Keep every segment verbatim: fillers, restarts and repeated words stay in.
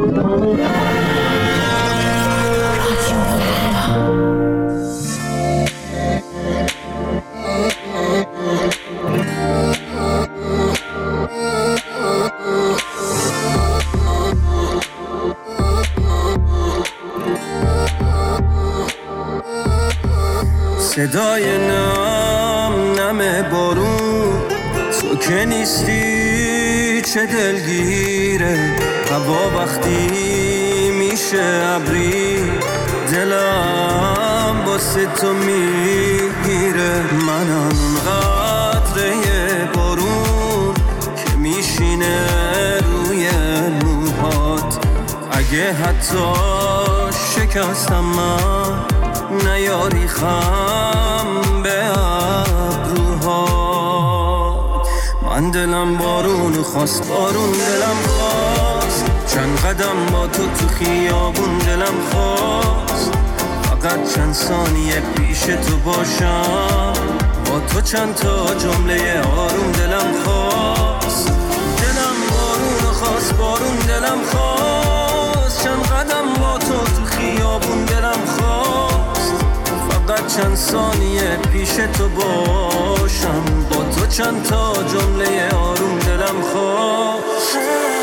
صدای نم نم بارون، تو که نیستی چه دلگیره. هوا وقتی میشه ابری، دلم واسه تو میگیره. منم قطره بارون که میشینه روی موهات. اگه حتی شکستم من، نیاری خم به ابروها. من دلم بارون خواست، بارون دلم خواست. چند قدم با تو تو خیابون دلم خواست. فقط چند ثانیه پیش تو باشم، با تو چند تا جمله آروم دلم خواست. دلم بارون خواست، بارون دلم خواست. چند قدم با تو تو خیابون دلم خواست. فقط چند ثانیه پیش تو باشم، با تو چند تا جمله آروم دلم خواست.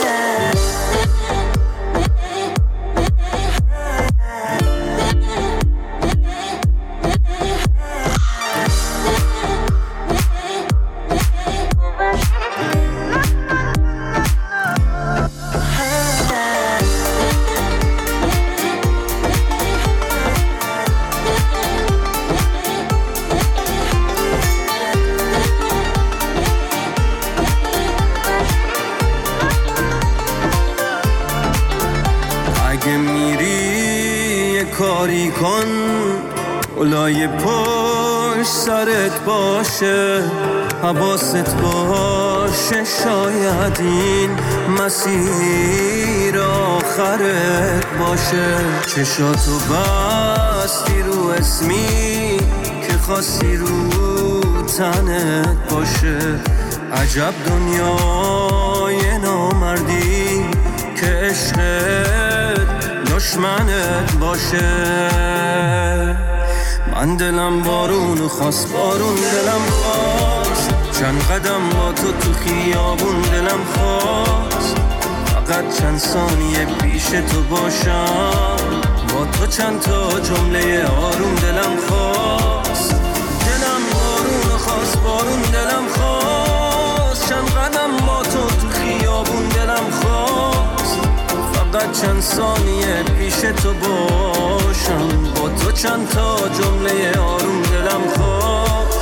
کاری کن اولای پشت سرت باشه، حواست باشه. شاید این مسیر آخرت باشه. چشاتو بستی رو اسمی که خواستی رو تنت باشه. عجب دنیای نامردی که عشقت دشمنت باشه. من دلم بارون خواست، بارون دلم خواست. چند قدم با تو تو خیابون دلم خواست. فقط چند ثانیه پیش تو باشم، با تو چند تا جمله آروم دلم خواست. دلم بارون خواست، بارون دلم خواست. چند قدم با تو تو خیابون دلم خواست. فقط چند ثانیه پیش تو باشم، با تو چند تا جمله آروم دلم خواست.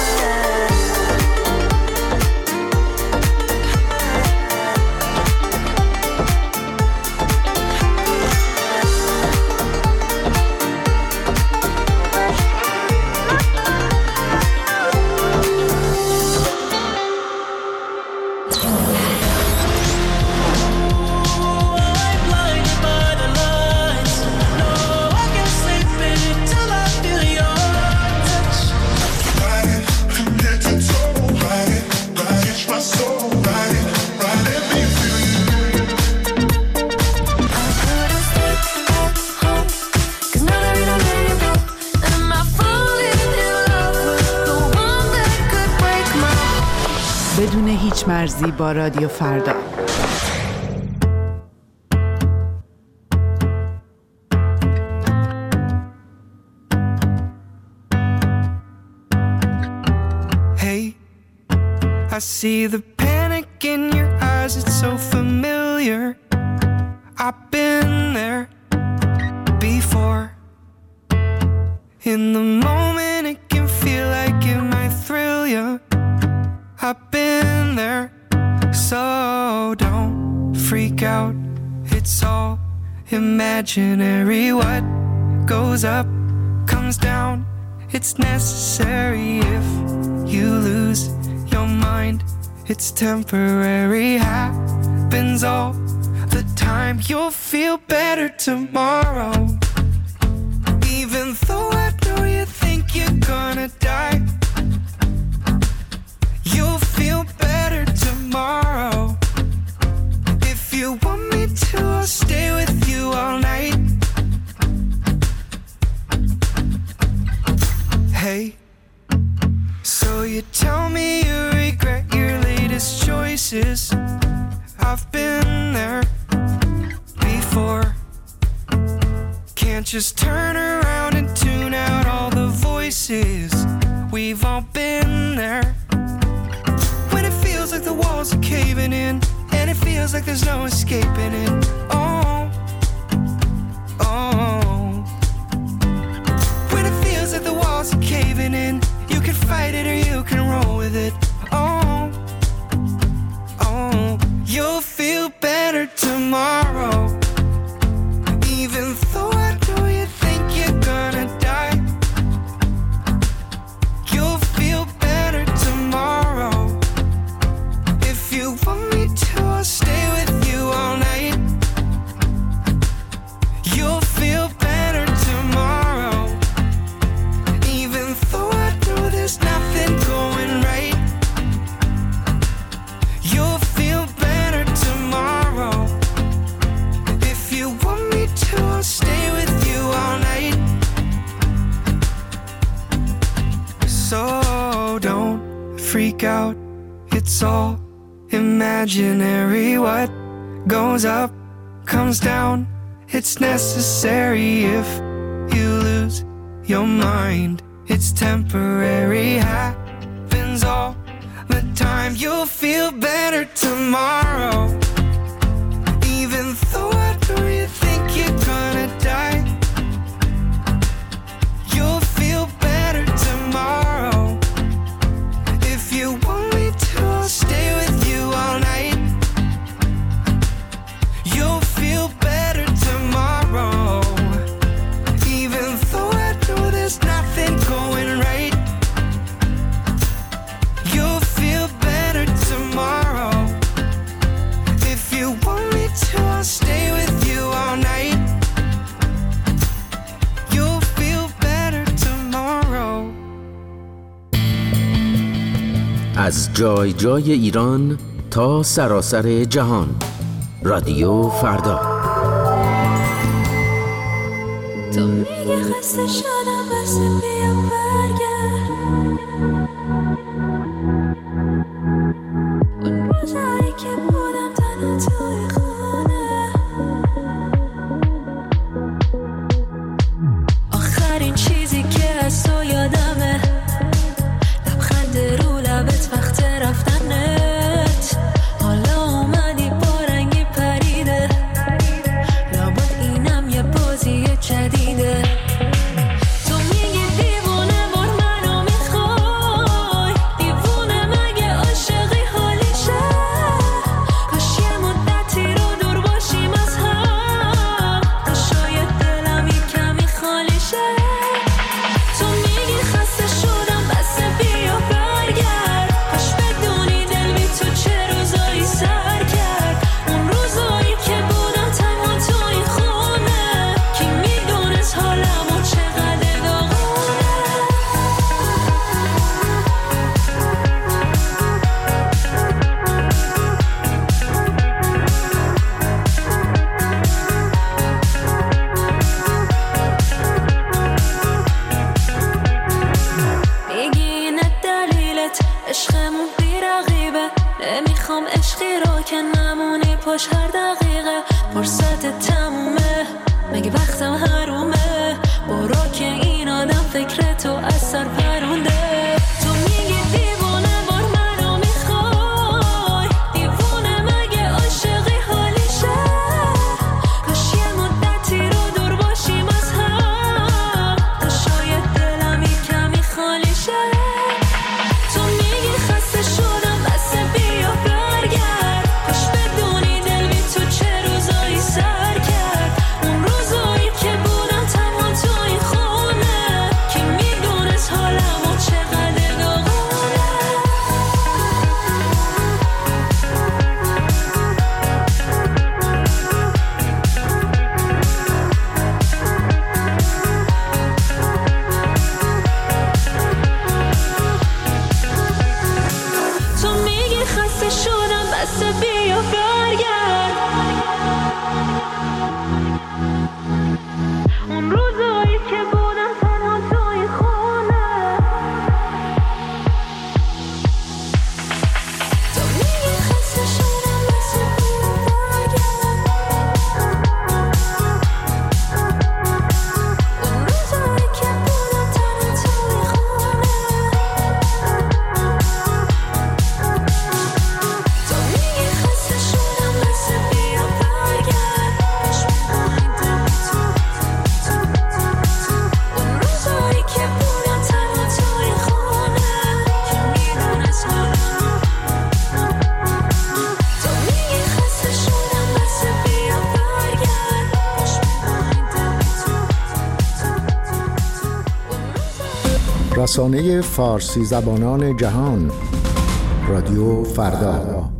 بدون هیچ مرزی با رادیو فردا. Hey, I see the panic in your eyes, it's so familiar. I've been there before. In the moment it can feel like it might thrill you. I've been there, so don't freak out. It's all imaginary. What goes up comes down. It's necessary if you lose your mind. It's temporary, happens all the time. You'll feel better tomorrow. Even though I know you think you're gonna die, you'll feel better tomorrow. If you want me to, I'll stay with you all night. Hey, so you tell me you regret your latest choices. I've been there before. Can't just turn around and tune out all the voices. We've all been there. When it feels like the walls are caving in, and it feels like there's no escaping it. Oh, oh. When it feels like the walls are caving in, you can fight it or you can roll with it. Oh, oh. You'll feel better tomorrow. Even though I know you think you're gonna die, you'll feel better tomorrow. If you want me to, I'll stay with you all night. You'll feel better tomorrow. Even though I know there's nothing going right, you'll feel better tomorrow. If you want me to, I'll stay with you all night. So don't freak out, it's all imaginary. What goes up comes down, it's necessary. If you lose your mind, it's temporary. Happens all the time. You'll feel better tomorrow. Even though I know you think you're gonna die, you'll feel better tomorrow. If you want me to, I'll stay with you all night. You'll feel better tomorrow. Even though I know there's nothing going right, you'll feel better tomorrow. If you want me to, I'll stay with you all night. You'll feel better tomorrow. از جای جای ایران تا سراسر جهان، رادیو فردا. تو میگه خسته شدم بس بیا برگرد. اون روزایی که بودم تنها توی خونه، آخرین چیزی که از تو یادمه لبخند رو لبت وقت رفتنت. حالا اومدی با رنگی پریده، لابد اینم یه بازی جدیده. تو میگی دیوونه بار منو میخوای، دیوونه مگه عاشقی حالیشه؟ کاش یه مدتی رو دور باشیم از هم، تا شاید دلم یه کمی خالی شه. تو میگی خسته شدم بس بیا برگرد، کاش بدونی دل بی تو چه روزایی سر کرد. اون روزایی که بودم تنها تو این خونه، کی میدونست حالمو چقدر داغونه. میگی اینه دلیلت عشقمون بی رقیبه، نمیخوام عشقی رو که نمونی پاش هر دقیقه. فرصت تمومه مگه وقتم حرومه، برو که این آدم فکر تو از سر پرونده. تو میگی دیوونه بار منو میخوای، دیوونه مگه عاشقی حالیشه؟ کاش یه مدتی رو دور باشیم از هم، تا شاید دلم یه کمی خالی شه. تو میگی خسته شدم بس بیا برگرد، کاش بدونی دل بی تو چه روزایی سر کرد. اون روزایی که بودم تنها تو این خونه، کی میدونست حالمو چه رسانه فارسی زبانان جهان، رادیو فردا.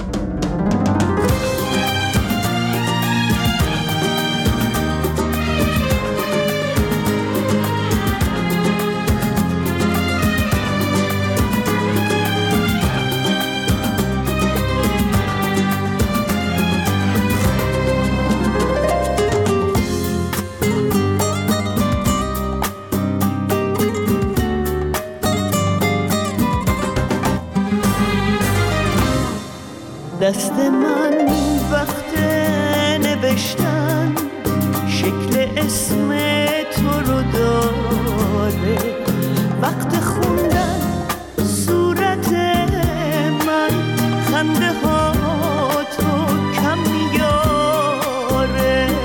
دست من وقت نوشتن شکل اسم تو رو داره، وقت خوندن صورت من خنده ها تو کم میاره،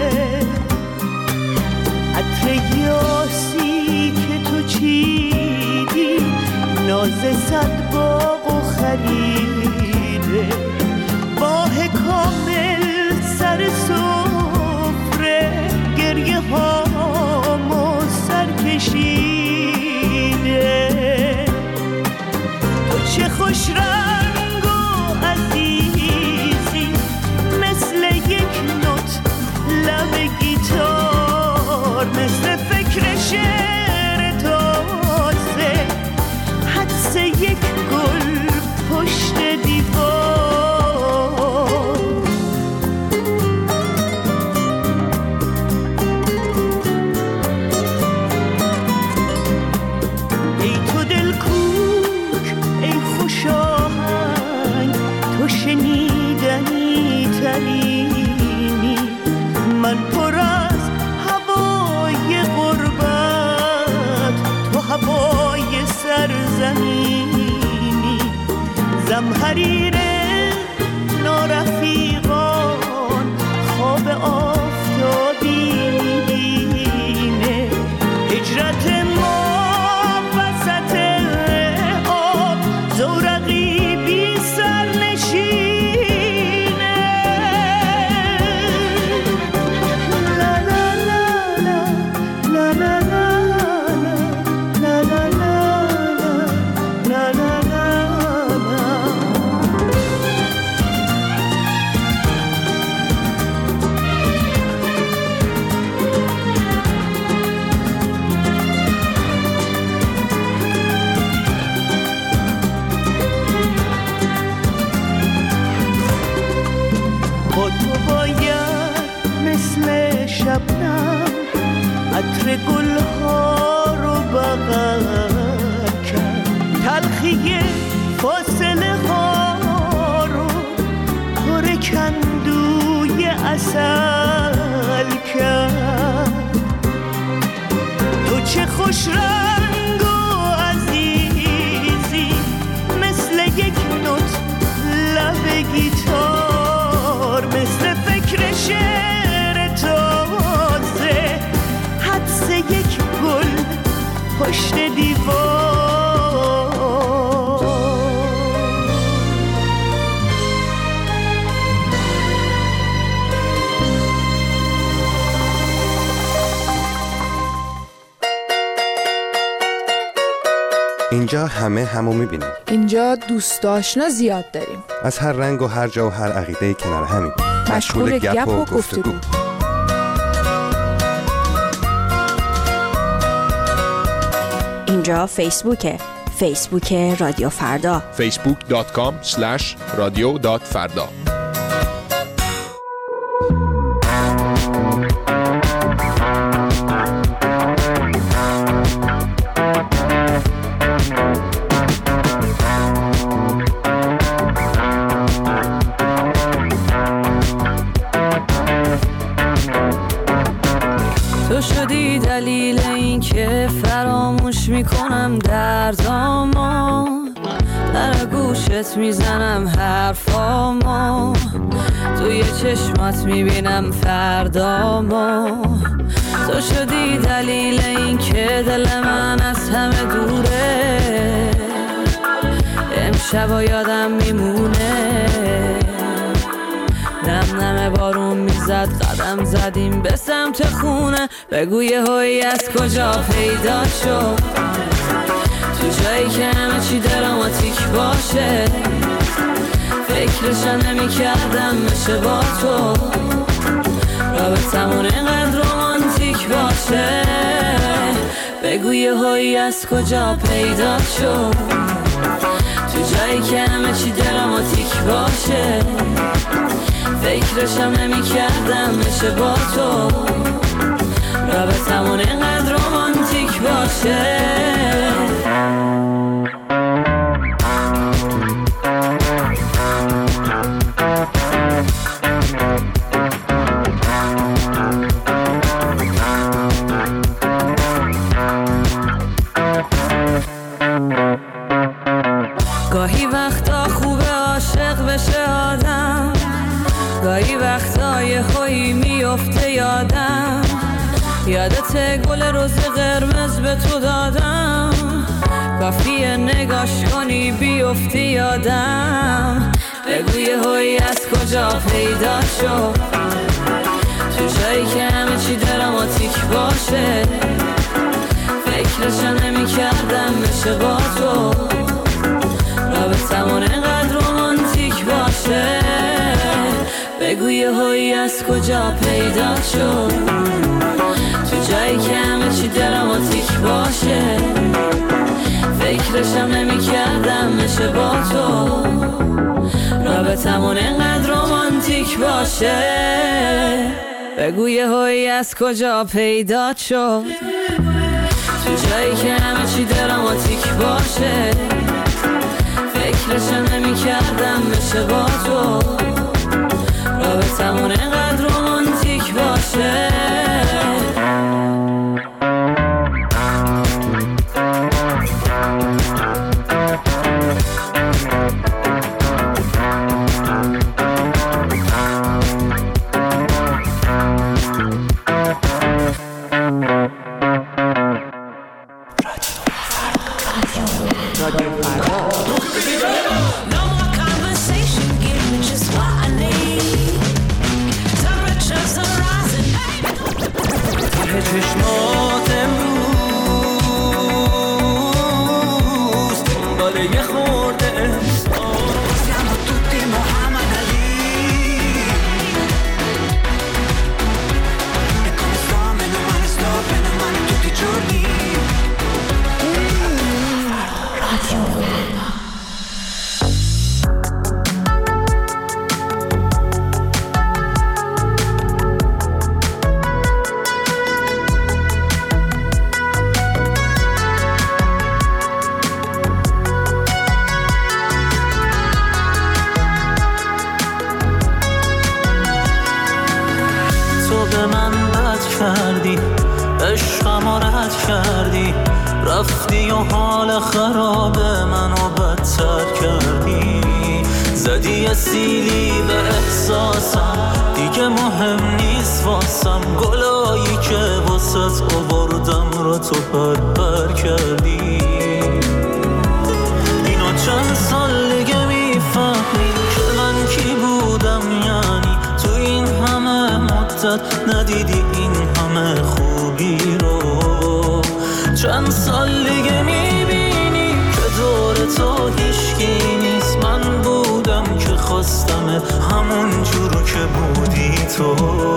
عطر یاسی که تو چیدی ناز صد باغ و خریده، ماه کامل سر سفره گریه هامو سر کشیده، تو چه خوش رنگ و عزیزی مثل یک نوت لب گیتار، مثل فکر شعر تازه حدس یک گل پشت دیوار. شنیدنی ترینی من پر از هوای غربت، تو هوای سرزمینی، زمحریر نارفیقان خواب آفتابی میبینه، هجرت ما وسط آب زورقی بی سرنشین. عطر گلها رو بغل کرد، تلخی فاصله ها رو پر کندوی عسل کرد، تو چه خوش رنگ و عزیزی مثل یک نوت لب گیتار، مثل فکر شعر تازه حدس یک گل پشت دیوار. اینجا همه همو میبینیم. اینجا دوست آشنا زیاد داریم، از هر رنگ و هر جا و هر عقیده کنار همین، مشغول گپ و گفتگو. اینجا فیسبوکه، فیسبوک رادیو فردا، فیسبوک دات کام اسلش رادیو دات فردا. تو شدی دلیل این که فراموش میکنم دردامو، در گوشت میزنم حرفامو، توی چشمات میبینم فردامو، تو شدی دلیل این که دل من از همه دوره، امشب یادم میمونه، نم نم بارون میزد قدم زدیم به سمت خونه، بگو یه هوی از کجا پیدا شد، تو جایی که همه چی دراماتیک باشه فکرشم نمی کردم بشه با تو رابطمون اینقدر رومانتیک باشه بگو یه هایی از کجا پیدا شد تو جایی که همه چی دراماتیک باشه فکرشم نمی کردم بشه با تو رابطمون اینقدر رومانتیک باشه گاهی وقتا خوبه عاشق بشه آدم گاهی وقتا یه هایی میفته یادم یادت گل روز قرمز به تو دادم کافیه نگاش کنی بیفتی یادم بگو یه هایی از کجا پیدا شد تو جایی که همه چی دراماتیک باشه فکرشم نمی کردم بشه با تو رابطمون اینقدر رومانتیک باشه بگو یه هایی از کجا پیدا شد تو جایی که همه چی دراماتیک باشه فکرشم نمی کردم بشه با تو رابطمون اینقدر رومانتیک باشه بگو یه هایی از کجا پیدا شد تو جایی که همه چی دراماتیک باشه فکرشم نمی کردم بشه با تو رابطمون اینقدر رومانتیک باشه چشمات امروز دنبال یه خورده احساس siamo tutti Muhammad Ali e come sto meno male sto bene male tutti i giorni کردی عشقمو رد کردی رفتی و حال خراب منو بدتر کردی زدی یه سیلی به احساسم دیگه مهم نیست واسم گلایی که واسط آوردم رو تو پر پر کردی اینو چند سال دیگه میفهمی که من کی بودم یعنی تو این همه مدت ندیدی این همه خوبی رو چند سال دیگه میبینی که دور تو هیچکی نیست من بودم که خواستم همون جورو که بودی تو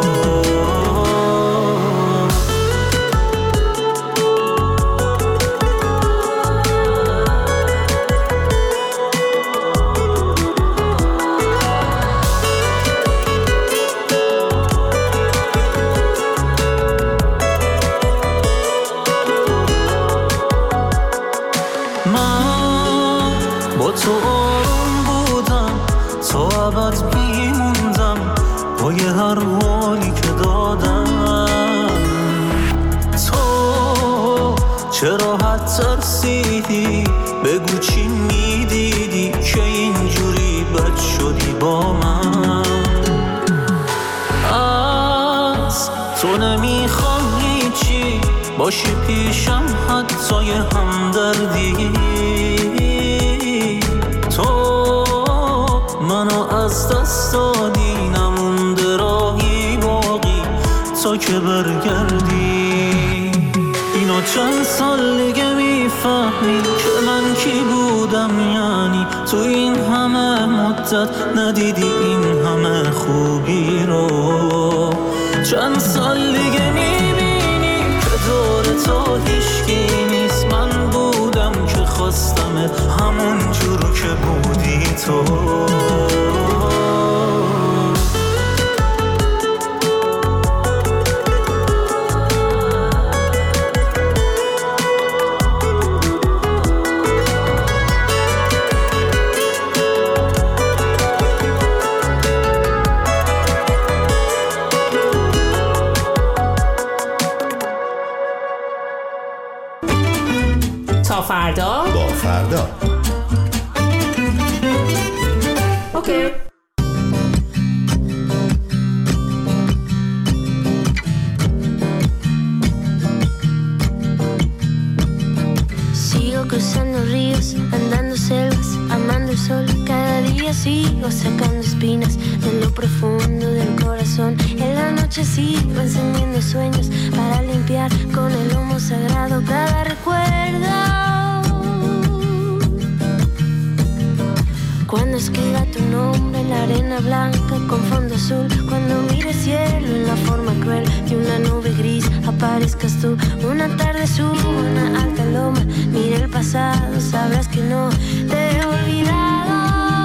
تو آروم بودم تو ابد میموندم با یه هر حالی که دادم تو چرا حد ترسیدی بگو چی میدیدی که اینجوری بد شدی با من از تو نمیخوام هیچی باشی پیشم حتی یه همدردی منو از دست دادی نمونده راهی باقی تا که برگردی اینو چند سال دیگه می میفهمی که من کی بودم، یعنی تو این همه مدت ندیدی این همه خوبی رو. چند سال دیگه میبینی که دور تو هیچکی نیست، من بودم که خواستمت همون جور که بودی تو. تا فردا با فردا. اوکی. Sigo cruzando ríos, andando selvas, amando el sol. Cada día sigo sacando espinas de lo profundo del corazón. En la noche sigo encendiendo sueños para limpiar con el humo sagrado cada recuerdo. Cuando escriba tu nombre en la arena blanca con fondo azul, cuando mire el cielo en la forma cruel de una nube gris, aparezcas tú. Una tarde subo una alta loma, mire el pasado, sabrás que no te he olvidado.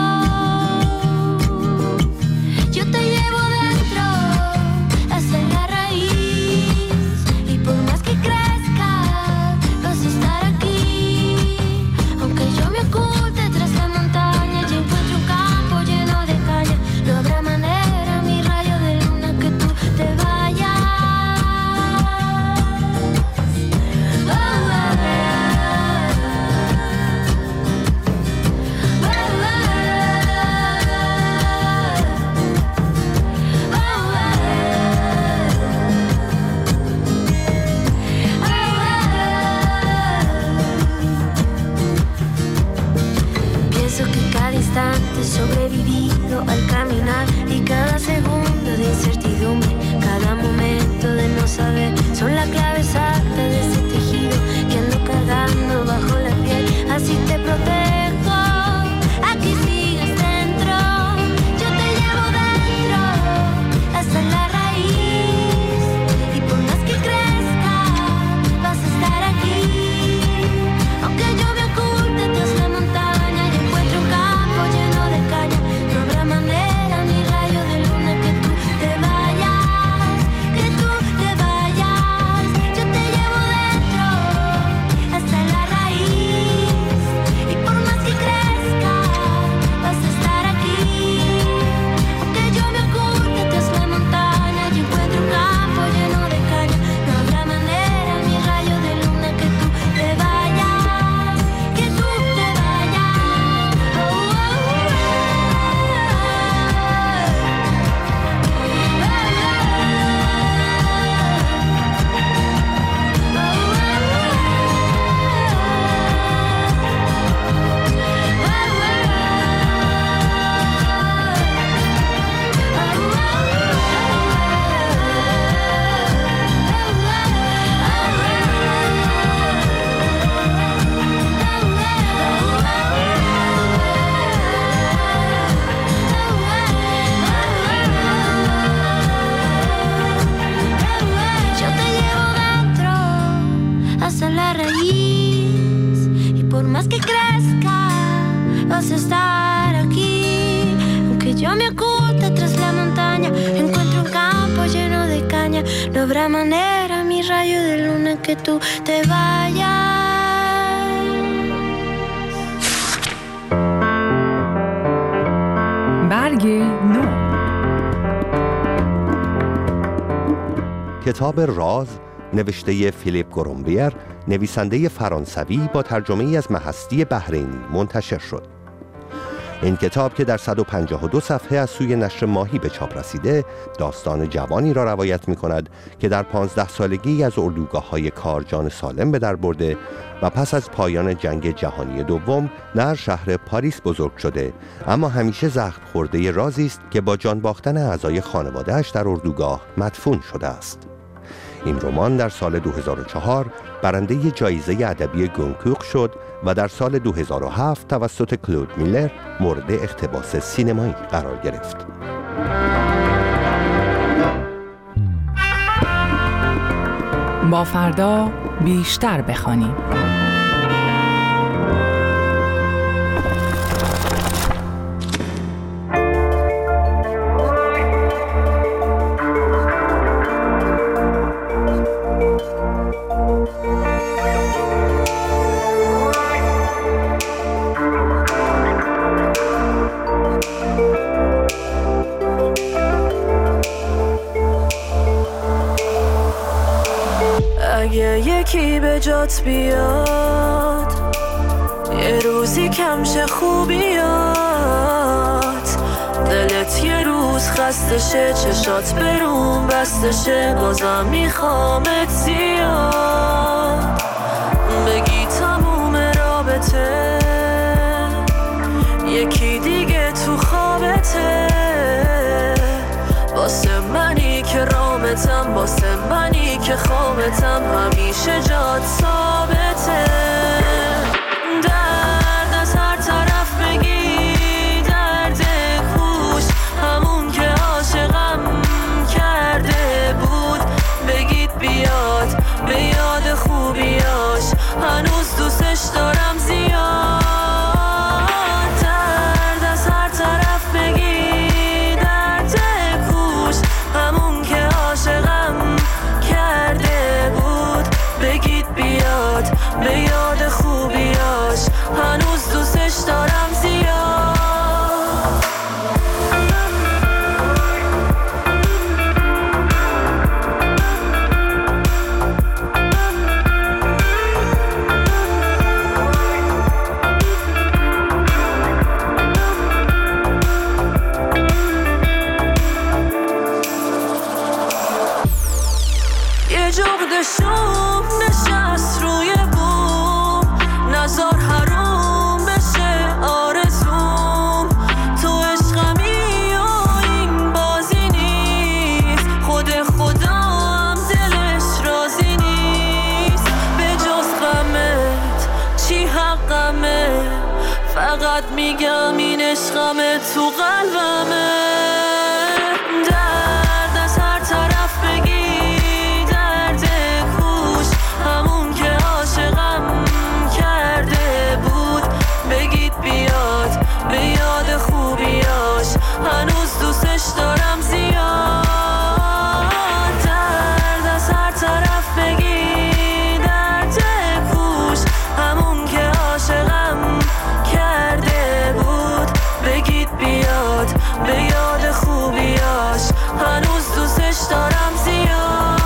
Yo te llevo dentro hasta la raíz, y por más que crezca vas a estar aquí. Aunque yo me oculte tras la montaña y encuentro un campo lleno de caña, no habrá manera, mi rayo de luna, que tú te vayas. Oh, oh, sobrevivido al caminar, y cada segundo de incertidumbre, cada momento de no saber, son la clave exacta de ese tejido que ando cargando bajo la piel. Así te protejo, aquí sigues dentro. Yo te llevo dentro hasta la raíz, y por más que crezca vas a estar aquí. Aunque yo me oculte tras la montaña y encuentro un campo lleno de caña, no habrá manera, mi rayo de luna, que tú te vayas, que tú te vayas. Yo te llevo dentro hasta la raíz, y por más que crezca vas a estar aquí. Aunque yo me oculte tras la montaña y encuentro un campo lleno de caña, no habrá manera, mi rayo de luna, que tú te vayas, que tú te vayas. Oh, oh, yo te llevo dentro hasta la raíz, y por más que crezca vas a estar aquí. Aunque yo me oculte tras la montaña, encuentro un campo lleno de caña, no habrá manera, mi rayo de luna, que tú te vayas. برگ نو. کتاب راز نوشته فیلیپ گرومبیر، نویسنده فرانسوی با ترجمه از مهستی بحرینی منتشر شد. این کتاب که در صد و پنجاه و دو صفحه از سوی نشر ماهی به چاپ رسیده، داستان جوانی را روایت می کند که در پانزده سالگی از اردوگاه‌های کار جان سالم به در برده و پس از پایان جنگ جهانی دوم در شهر پاریس بزرگ شده، اما همیشه زخم خورده رازی است که با جان باختن اعضای خانواده‌اش در اردوگاه مدفون شده است. این رمان در سال دو هزار و چهار برنده جایزه ادبی گونکوک شد و در سال دو هزار و هفت توسط کلود میلر مورد اقتباس سینمایی قرار گرفت. با فردا بیشتر بخوانیم. اگه یکی به جات بیاد یه روزی کمشه خوبیات، دلت یه روز خستشه، چشات برون بستشه، بازم میخوامت زیاد، بگی تموم رابطه یکی دیگه تو خوابته، واسه منی که رامتم، واسه منی که خوابتم، همیشه جات ثابته. درد از هر طرف بگی، درد کوش همون که عاشقم کرده بود، بگید بیاد به یاد خوبیاش، هنوز دوستش دارم زیاد. درد از هر طرف بگی، درد کوش همون که عاشقم کرده بود، بگید بیاد به یاد خوبیاش، هنوز دوستش دارم زیاد. یه جغد شوم نشست روی بوم، نزار حروم بشه آرزوم، تو عشقمی و این بازی نیست، خود خودم دلش راضی نیست، به جز غمت چی حقمه، فقط میگم این عشقمه تو قلبمه. درد از هر طرف بگی، درد کوش همون که عاشقم کرده بود، بگید بیاد به یاد خوبیاش، هنوز دوستش دارم زیاد. درد از هر طرف بگی، درد کوش همون که عاشقم کرده بود، بگید بیاد به یاد خوبیاش، هنوز دوستش دارم زیاد.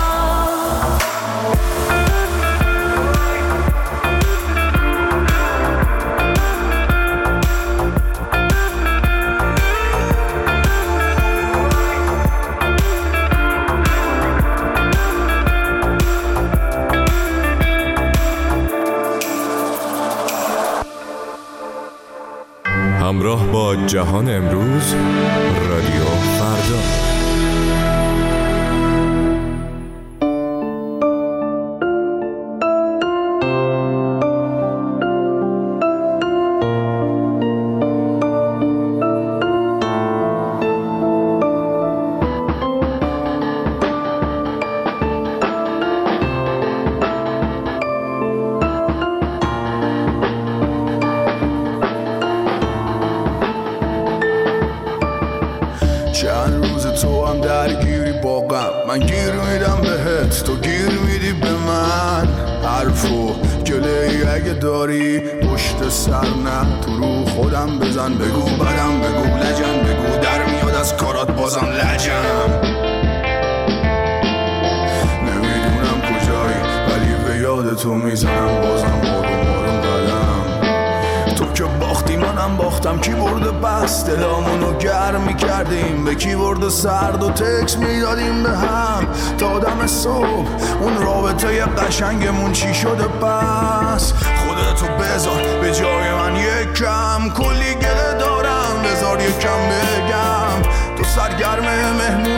همراه با جهان امروز، رادیو فردا. چند روز تو هم درگیری با غم، من گیر میدم بهت، تو گیر میدی به من. حرف و گله‌ای اگه داری پشت سر نه، تو رو خودم بزن، بگو بدم، بگو لجن، بگو در میاد از کارات بازم لجم. نمیدونم کجایی ولی به یاد تو میزنم بازم آروم آروم قدم. تو که باختی منم باختم، کی برده بس دلامونو گرم میکردیم، به کی برده سرد و تکس میدادیم به هم تا دم صبح. اون رابطه قشنگمون چی شده پس؟ خودتو بذار به جای من یک کم، کلی گله دارم بذار یک کم بگم. تو سرگرم مهمونی و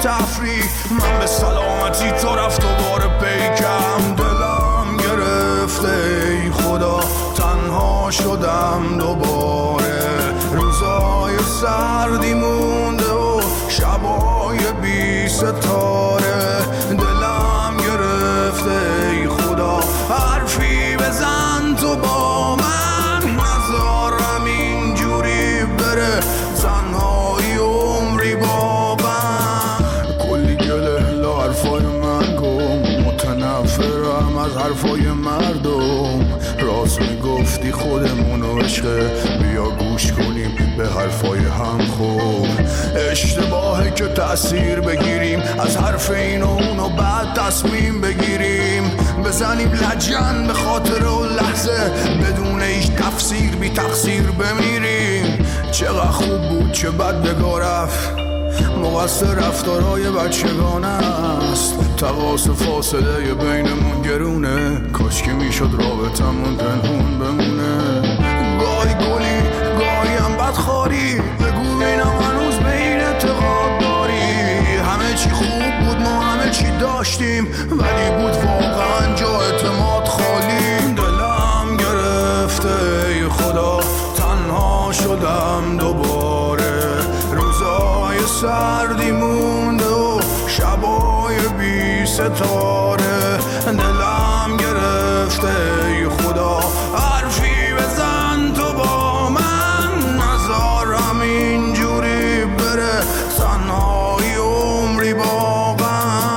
تفریح. من به سلامتی تو رفت دوباره پیکم، دلم گرفته ای خدا تنها شدم دوباره. روزای سردی مونده و شبای بی ستاره، دلم گرفته ای خدا حرفی بزن تو با من، نذارم اینجوری بره تنهایی عمری با من. کلی گله لا حرفای من گم، متنفرم از حرفای مردم. راست میگفتی خودمونو عشقه، بیا گوش کنیم به حرفای هم. خوب اشتباهه که تأثیر بگیریم از حرف این و اونو بعد تصمیم بگیریم، بزنیم لجن به خاطر و لحظه بدون هیچ تفسیر بی تقصیر بمیریم. چقدر خوب بود چه بد بگا رفت، مقصر رفتارهای بچگانه است. تقاس فاصله بینمون گرونه، کاش که میشد رابطمون پنهون بمونه. گاهی گلی گاهی هم بدخواری، بگو بینم هنوز به این اعتقاد داری. همه چی خوب بود ما همه چی داشتیم، ولی بود واقعا جا اعتماد خالی. دلم گرفته ای خدا تنها شدم دوباره، روزای سردی مونده و شبای بی ستاره. دلم گرفته ای خدا حرفی بزن تو با من، نذارم اینجوری بره تنهایی عمری با من.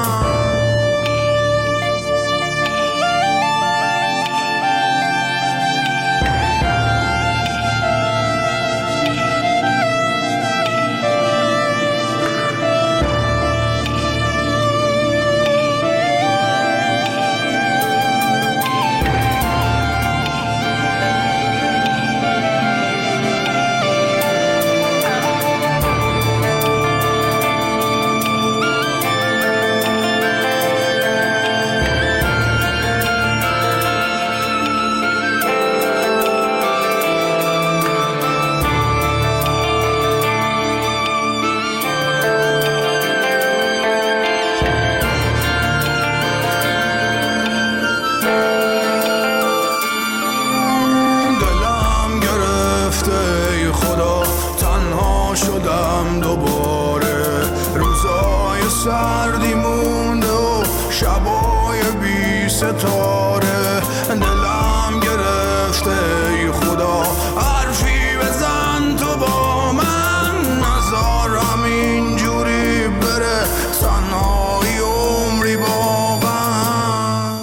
شدم دوباره، روزای سردی مونده و شبای بی ستاره. دلم گرفته ای خدا حرفی بزن تو با من، نذارم اینجوری بره تنهایی عمری با من.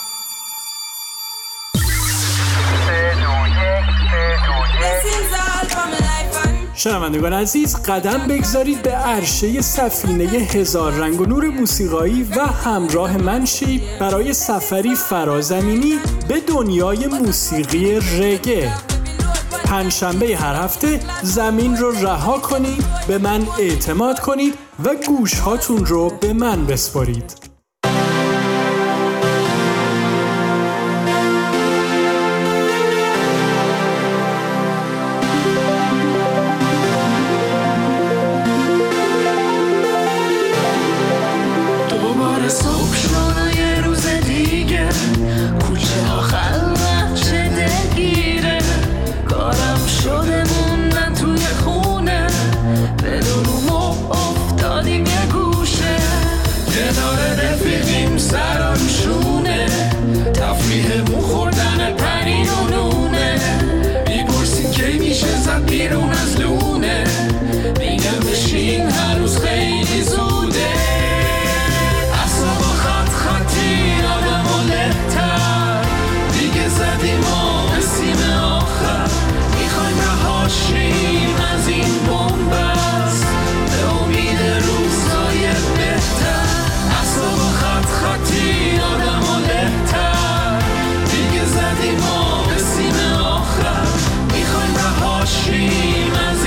شنوندگان عزیز، قدم بگذارید به عرشه سفینه هزار رنگ و نور موسیقایی و همراه من شید برای سفری فرازمینی به دنیای موسیقی رگه. پنجشنبه هر هفته زمین رو رها کنید، به من اعتماد کنید و گوش هاتون رو به من بسپارید. بیرون از لونه میگم بشین هنوز خیلی زوده، اصلا با خط خطی آدم و لهتر دیگه زدیم و به سیم آخر میخوایم رهاشیم از این بومبست به امید روزای بهتر، اصلا با خط خطی آدم و لهتر دیگه زدیم و به سیم آخر میخوایم رهاشیم از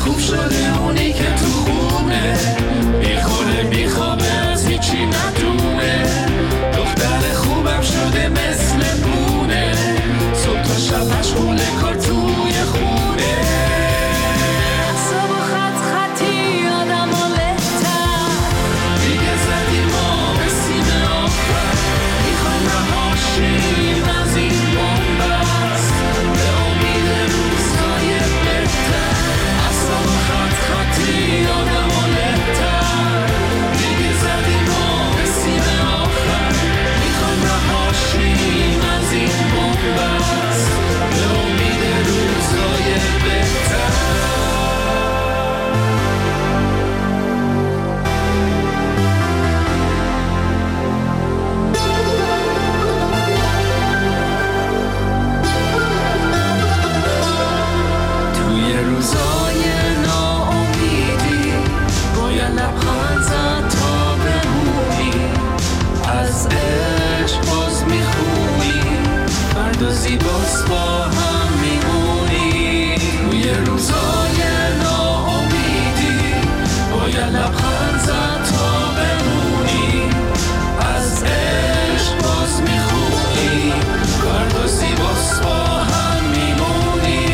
خوب شده اونی که تو خونه میخوره میخوابه از هیچی ندونه دختر خوبم شده مثل بونه صبح تا شب مشغول کار توی خونه صبح خط خطی آدم و بهتر دیگه زدیم ما به سیم آخر میخوایم رهاشیم از این بومبست به امید روزهای بهتر از صبح خط خطی آدم و بهتر دیگه زدیم ما به سیم آخر میخوایم رهاشیم از این بومبست به امید روزهای بهتر توی روزای ناامیدی باید لبخند زد تا بمونی از عشق باز میخونی فردا زیباست با هم میمونی توی روزای ناامیدی باید لبخند زد تا بمونی از عشق باز میخونی فردا زیباست با هم میمونی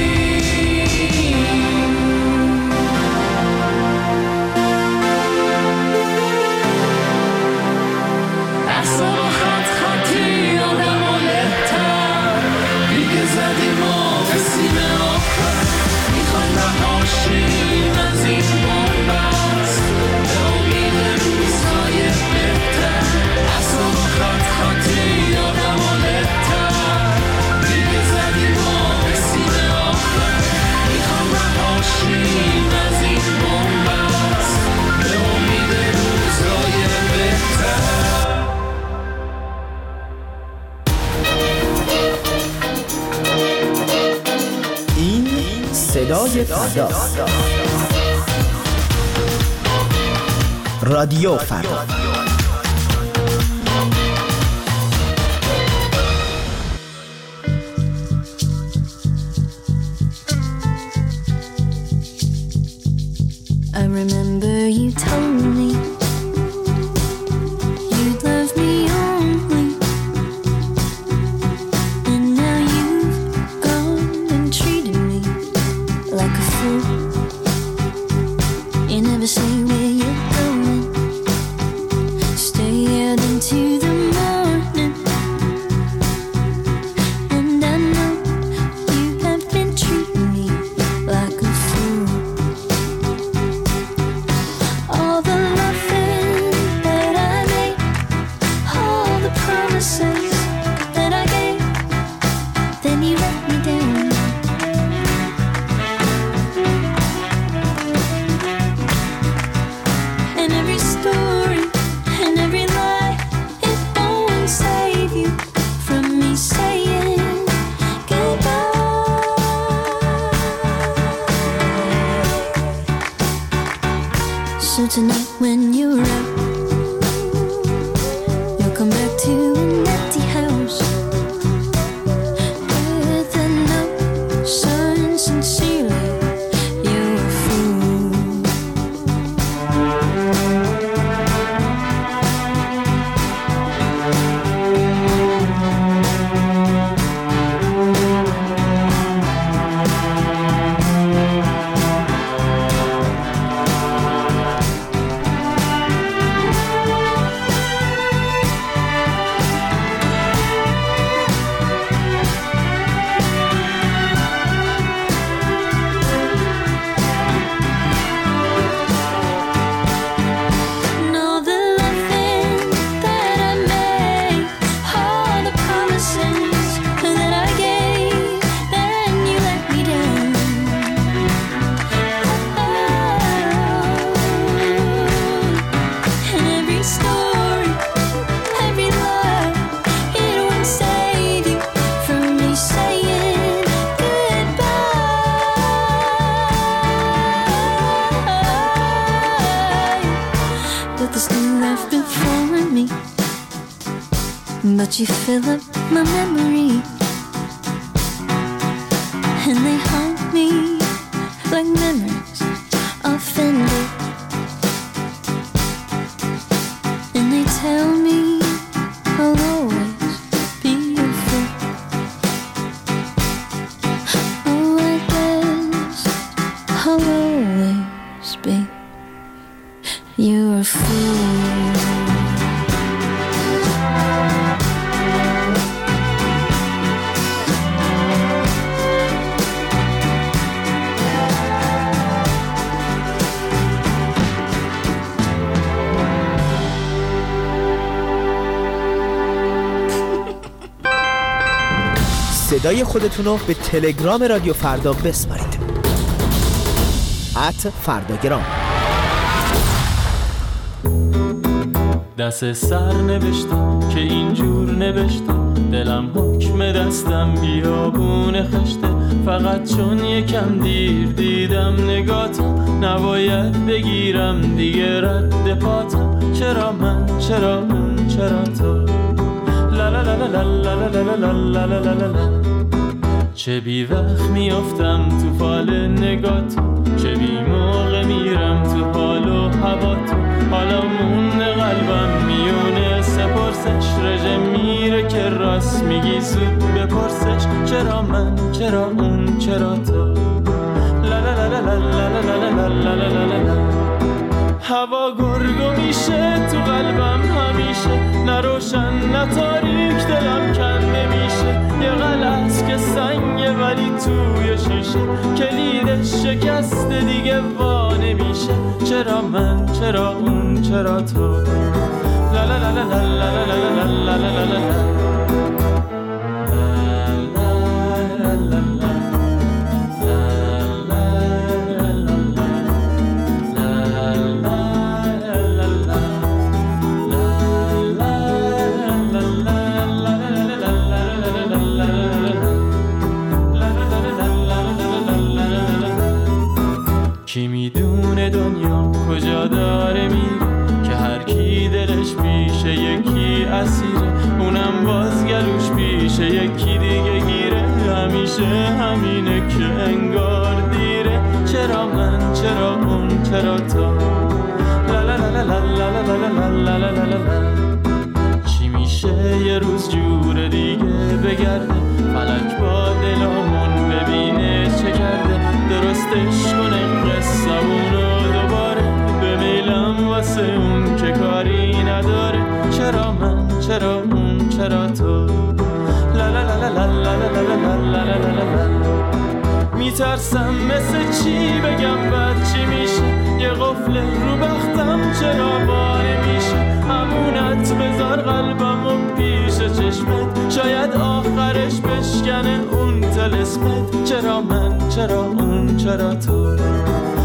احسان و خط خطی آدم و لهتر دیگه زدیم ما به سیم آخر میخوایم رهاشیم از این بومبست به امید روزهای بهتر احسان و خط خطی آدم و لهتر دیگه زدیم ما به سیم آخر میخوایم رهاشیم از این بومبست به امید روزهای بهتر این صدای فرداست. رادیو فردا. I remember you told me you'd love me only, and now you've gone and treated me like a fool. You never say where you're going, stay out into the morning, and I know you have been treating me like a fool. All the loving that I made, all the promises that I gave, then you let me down. And every story and every lie, it won't save you from me saying goodbye. So tonight when you're out, you'll come back to an empty house with a note signed sincerely, you're a fool. And all the loving that I made, all the promises that I gave, then you let me down. And every story, every lie, it won't save you from me saying goodbye. But there's still left before me, but you fill up my memory, and they haunt me like memories speak. You're a fool. صدای خودتون رو به تلگرام رادیو فردا بسپارید. ات فرداگرام. دست سر نوشتم که اینجور نوشتم، دلم حکم دستم بیابون خشته، فقط چون یکم دیر دیدم نگاتم، نباید بگیرم دیگه رد پاتم. چرا من، چرا اون، چرا تو، لا لا لا لا لا لا لا لا لا لا لا. چه بی وقت میافتم تو فال نگات، چه بی موقع میرم تو حال و هوات، حالا مون قلبم میونه سپرسش، رژه میره که راست میگی زود بپرسش. چرا من، چرا اون، چرا تو، لا لا لا لا لا لا لا لا لا لا لا. هوا گرگو میشه تو قلبم همیشه، نه روشن نه تاریک دلم کنده میشه، یه غلط که سنگه ولی توی شیشه، کلیدش شکسته دیگه وا نمیشه. چرا من، چرا اون، چرا تو، لا لا لا لا لا لا لا لا لا لا لا. کی میدونه دنیا کجا داره میره، که هر کی دلش پیشه یکی اسیره، اونم باز گلوش پیشه یکی دیگه گیره، همیشه همینه که انگار دیره. چرا من، چرا اون، چرا تو، لا لا لا لا لا لا لا لا لا لا لا. چی میشه یه روز جور دیگه بگرده، فلک با دلمون ببینه چه کرده، درستش کنه قصه‌مونو دوباره، به میلم واسه اون که کاری نداره. چرا من، چرا اون، چرا تو، لا لا لا لا لا لا لا لا لا لا. میترسم مثل چی بگم بعد چی میشه، یه قفل رو بختم چرا باره میشه، همونت بذار قلبم و پیش چشمت، شاید آخرش بشکنه اون طلسمت. چرا من، چرا اون، چرا تو،